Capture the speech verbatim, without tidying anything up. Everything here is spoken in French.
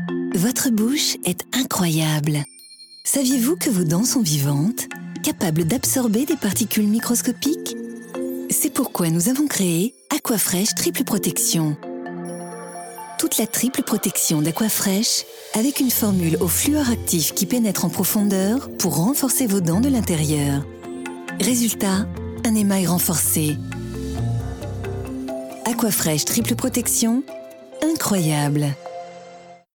Votre bouche est incroyable. Saviez-vous que vos dents sont vivantes, capables d'absorber des particules microscopiques? C'est pourquoi nous avons créé Aquafresh Triple Protection. Toute la triple protection d'Aquafresh avec une formule au fluor actif qui pénètre en profondeur pour renforcer vos dents de l'intérieur. Résultat, un émail renforcé. Aquafresh Triple Protection, incroyable!